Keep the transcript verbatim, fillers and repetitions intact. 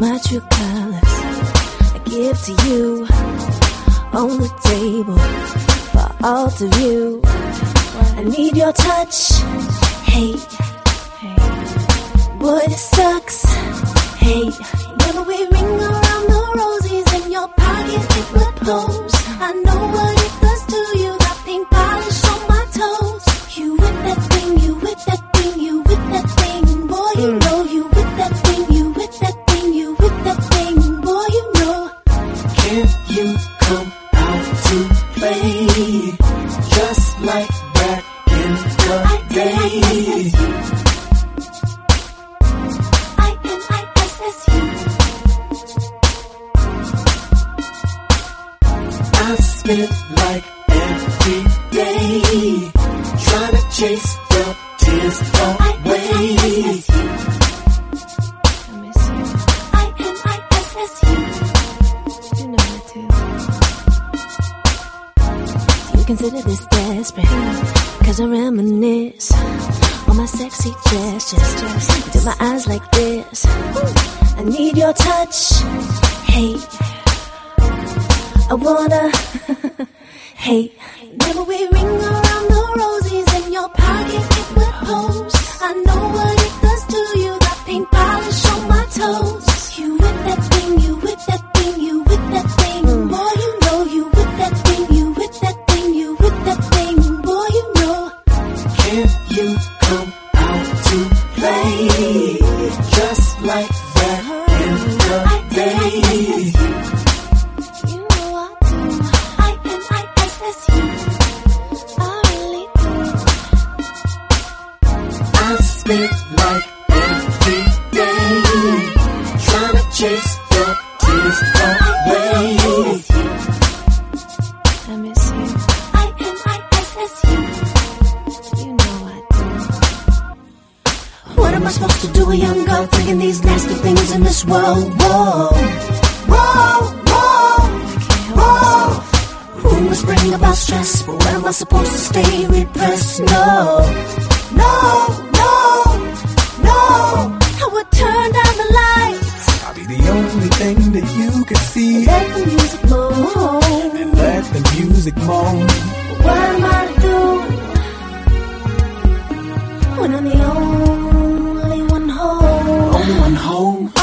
my true colors I give to you on the table for all to view. I need your touch. Hey, boy, this sucks. Hey, whenever we ring around the rosies in your pocket, it would pose. I know what it does to you. Got pink polish on my toes. You with that thing, you with that thing, you with that thing. Boy, you know you with that thing, you with that thing, you with that thing. Boy, you know. Can you come out to play just like that in the day? I N I S S U. I spend like every day trying to chase the tears away. I miss you. I N I S S U. You know it too. You consider this desperate, cause I reminisce on my sexy gestures. Do my eyes like this. I need your touch. Hey, I wanna. Hey, never we ring around the rosies in your pocket, it will pose. I know what it does to you. Got pink polish on my toes. You with that thing, you with that thing, you with that thing. Boy, you know you with that thing, you with that thing, you with that thing. Boy, you know. Can you come out to play just like that in the day? You know I do. I N I S S U. I really do. I spend like every day trying to chase the tears away. I miss you. I N I S S U. You know I do. What am I supposed to do, a young girl thinking these nasty things in this world? Whoa, whoa, whoa, whoa. Who must bring about stress? But where am I supposed to stay repressed? No, no, no, no. I would turn down the lights. I'll be the only thing that you can see. Let the music moan. And let the music moan. What am I to do when I'm the only one home? Only one home.